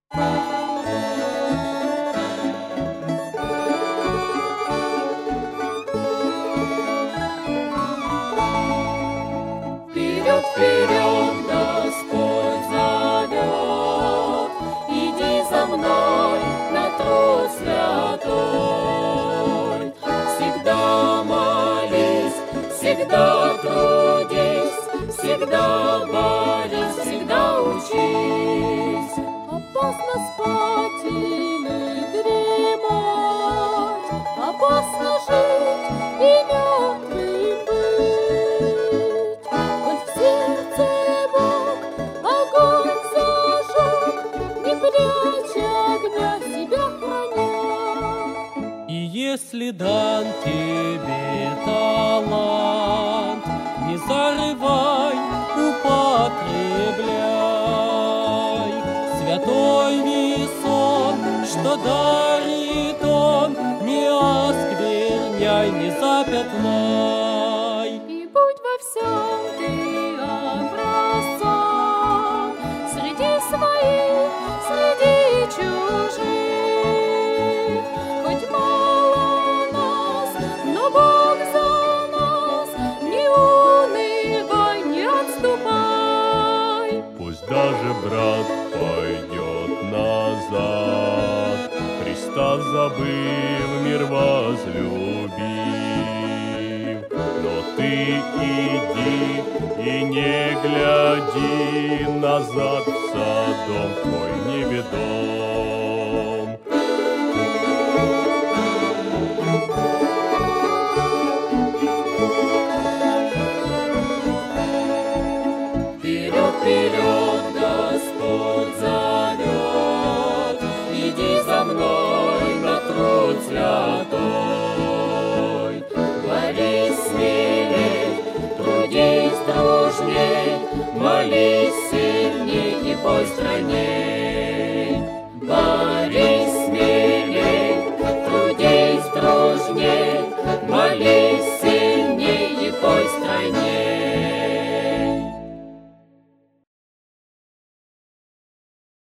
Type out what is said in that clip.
Вперед, вперед, Господь зовет, иди за мной на труд святой. Всегда молись, всегда трудись, всегда борись, всегда учись. Опасно спать или дремать, опасно жить и мертвым быть. Хоть в сердце Бог огонь зажег, не пряча огня, себя храня. И если дан тебе талант, не зарывай, употребляй. Святой весон, что дарит он, не оскверняй, не запятнай. И будь во всем ты образцом среди своих, среди чужих. Хоть мало нас, но Бог за нас, не унывай, не отступай. Пусть даже брат пойдет назад, Христа забыв, мир возлюбив. Но ты иди и не гляди назад в Содом твой неведом. Вперед, вперед, Господь зовет, иди за мной на труд святой. Борись смелей, трудись дружней, молись сильней и пой стране.